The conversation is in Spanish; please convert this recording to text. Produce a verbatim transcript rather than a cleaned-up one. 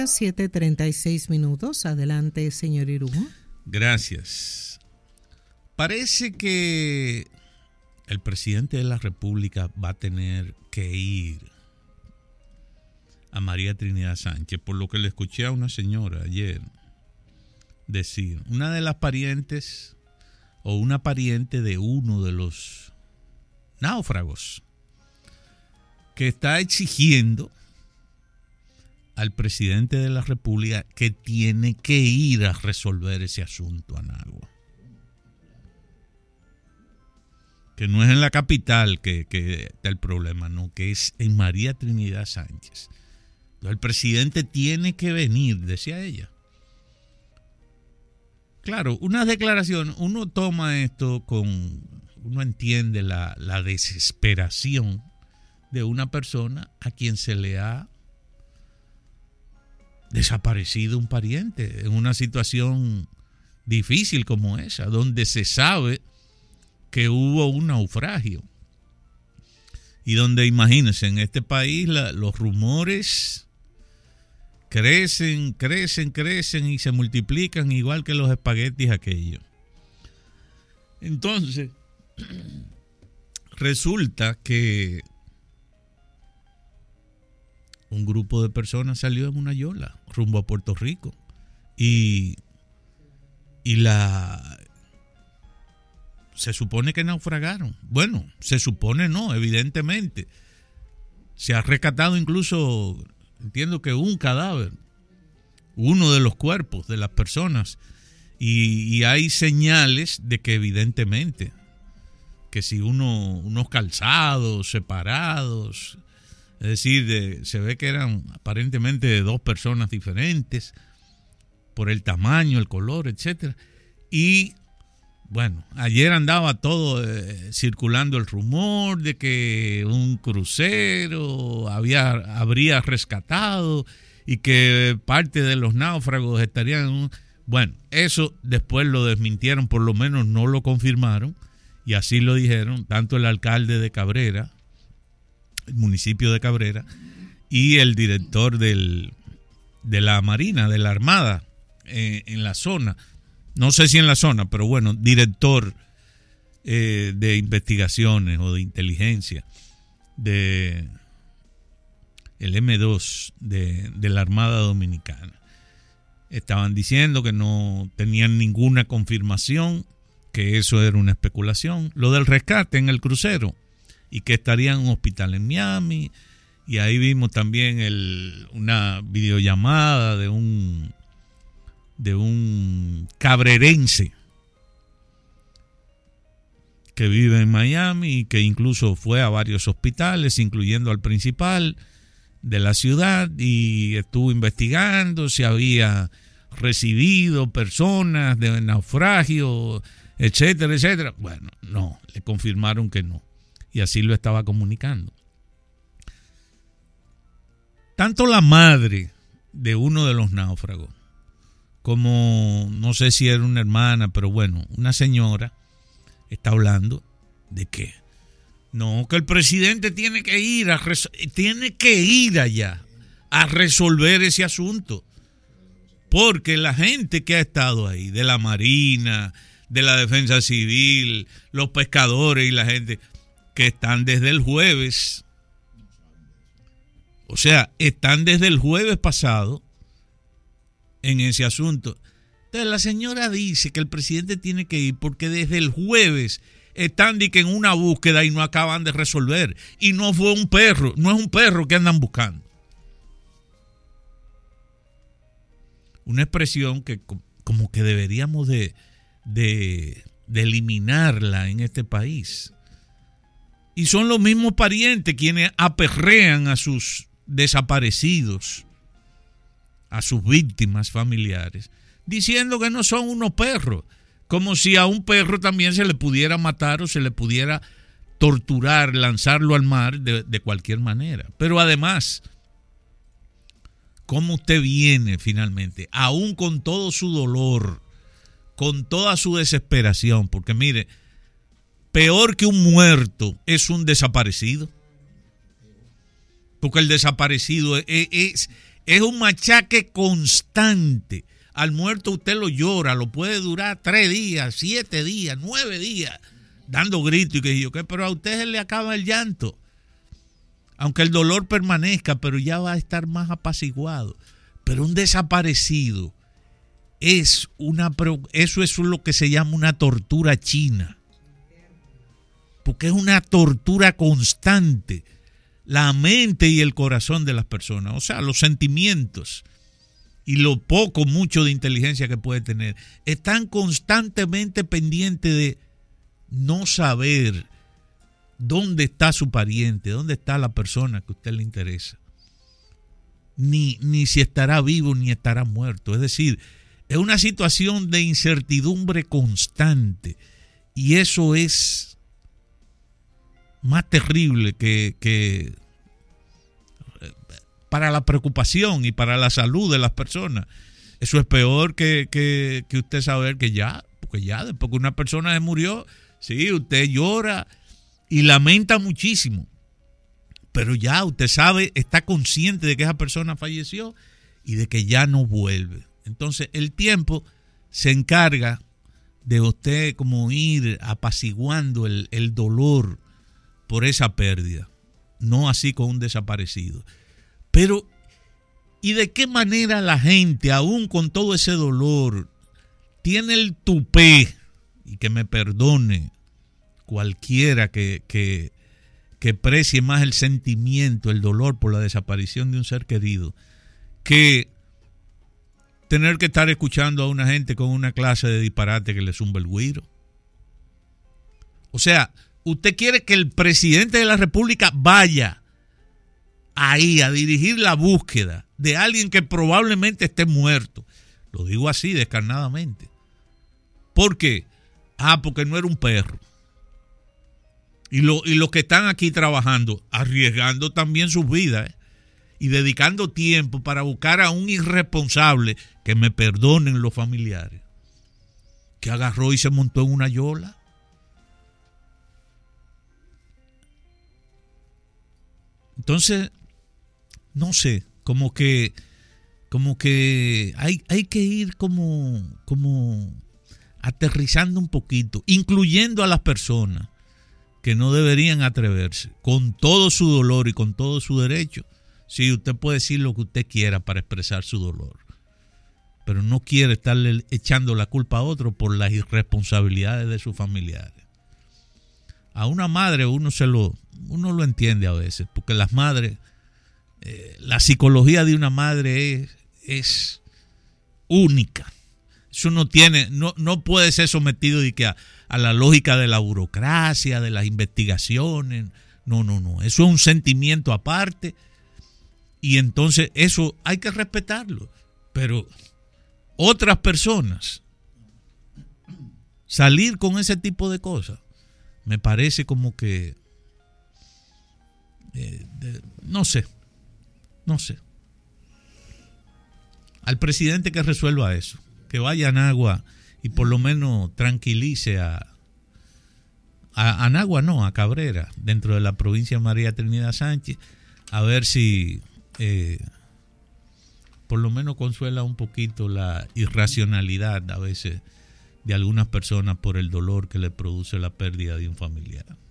siete treinta y seis minutos. Adelante, señor Irujo. Gracias. Parece que el presidente de la República va a tener que ir a María Trinidad Sánchez, por lo que le escuché a una señora ayer decir, una de las parientes o una pariente de uno de los náufragos que está exigiendo al presidente de la República que tiene que ir a resolver ese asunto a Nagua. Que no es en la capital que, que está el problema, no, que es en María Trinidad Sánchez. El presidente tiene que venir, decía ella. Claro, una declaración, uno toma esto con, uno entiende la, la desesperación de una persona a quien se le ha desaparecido un pariente en una situación difícil como esa, donde se sabe que hubo un naufragio y donde, imagínense, en este país la, los rumores crecen, crecen, crecen y se multiplican igual que los espaguetis aquellos. Entonces, resulta que un grupo de personas salió en una yola rumbo a Puerto Rico y, y la se supone que naufragaron. Bueno, se supone no, evidentemente. Se ha rescatado incluso, entiendo que un cadáver, uno de los cuerpos de las personas, y, y hay señales de que evidentemente que si uno unos calzados separados, es decir, de, se ve que eran aparentemente de dos personas diferentes por el tamaño, el color, etcétera. Y bueno, ayer andaba todo eh, circulando el rumor de que un crucero había habría rescatado y que parte de los náufragos estarían en un, bueno, eso después lo desmintieron, por lo menos no lo confirmaron, y así lo dijeron tanto el alcalde de Cabrera, el municipio de Cabrera, y el director del, de la Marina, de la Armada, eh, en la zona, no sé si en la zona, pero bueno, director eh, de investigaciones o de inteligencia de el eme dos de, de la Armada Dominicana. Estaban diciendo que no tenían ninguna confirmación, que eso era una especulación, lo del rescate en el crucero, y que estaría en un hospital en Miami, y ahí vimos también el, una videollamada de un de un cabrerense que vive en Miami y que incluso fue a varios hospitales, incluyendo al principal de la ciudad, y estuvo investigando si había recibido personas de naufragio, etcétera, etcétera. Bueno, no, le confirmaron que no. Y así lo estaba comunicando. Tanto la madre de uno de los náufragos, como no sé si era una hermana, pero bueno, una señora, está hablando de que no, que el presidente tiene que ir a tiene que ir allá a resolver ese asunto. Porque la gente que ha estado ahí, de la Marina, de la Defensa Civil, los pescadores y la gente que están desde el jueves, o sea, están desde el jueves pasado en ese asunto. Entonces la señora dice que el presidente tiene que ir porque desde el jueves están de que en una búsqueda y no acaban de resolver. Y no fue un perro, no es un perro que andan buscando. Una expresión que como que deberíamos de, de, de eliminarla en este país. Y son los mismos parientes quienes aperrean a sus desaparecidos, a sus víctimas familiares, diciendo que no son unos perros, como si a un perro también se le pudiera matar o se le pudiera torturar, lanzarlo al mar de, de cualquier manera. Pero además, ¿cómo usted viene finalmente, aún con todo su dolor, con toda su desesperación? Porque mire, peor que un muerto es un desaparecido. Porque el desaparecido es, es, es un machaque constante. Al muerto usted lo llora, lo puede durar tres días, siete días, nueve días, dando gritos y que yo qué, pero a usted se le acaba el llanto. Aunque el dolor permanezca, pero ya va a estar más apaciguado. Pero un desaparecido es una, eso es lo que se llama una tortura china. Porque es una tortura constante. La mente y el corazón de las personas, o sea, los sentimientos y lo poco, mucho de inteligencia que puede tener, están constantemente pendientes de no saber dónde está su pariente, dónde está la persona que a usted le interesa, ni, ni si estará vivo ni estará muerto. Es decir, es una situación de incertidumbre constante, y eso es más terrible que, que para la preocupación y para la salud de las personas. Eso es peor que, que, que usted saber que ya, porque ya después que una persona se murió, sí, usted llora y lamenta muchísimo, pero ya usted sabe, está consciente de que esa persona falleció y de que ya no vuelve. Entonces el tiempo se encarga de usted como ir apaciguando el, el dolor por esa pérdida, no así con un desaparecido. Pero, ¿y de qué manera la gente, aún con todo ese dolor, tiene el tupé, y que me perdone cualquiera que, que, que precie más el sentimiento, el dolor por la desaparición de un ser querido, que tener que estar escuchando a una gente con una clase de disparate que le zumba el güiro? O sea, usted quiere que el presidente de la República vaya ahí a dirigir la búsqueda de alguien que probablemente esté muerto. Lo digo así, descarnadamente. ¿Por qué? Ah, porque no era un perro. Y, lo, y los que están aquí trabajando, arriesgando también sus vidas, ¿eh? Y dedicando tiempo para buscar a un irresponsable, que me perdonen los familiares, que agarró y se montó en una yola. Entonces, no sé, como que, como que hay, hay que ir como, como aterrizando un poquito, incluyendo a las personas que no deberían atreverse, con todo su dolor y con todo su derecho. Sí, usted puede decir lo que usted quiera para expresar su dolor, pero no quiere estarle echando la culpa a otro por las irresponsabilidades de sus familiares. A una madre uno se lo, uno lo entiende a veces, porque las madres, eh, la psicología de una madre es, es única. Eso no tiene, no, no puede ser sometido de que a, a la lógica de la burocracia, de las investigaciones. No, no, no. Eso es un sentimiento aparte. Y entonces eso hay que respetarlo. Pero otras personas salir con ese tipo de cosas me parece como que eh, de, no sé, no sé. Al presidente que resuelva eso, que vaya a Nagua y por lo menos tranquilice a, a, a Nagua, no, a Cabrera, dentro de la provincia de María Trinidad Sánchez, a ver si eh, por lo menos consuela un poquito la irracionalidad a veces de algunas personas por el dolor que le produce la pérdida de un familiar.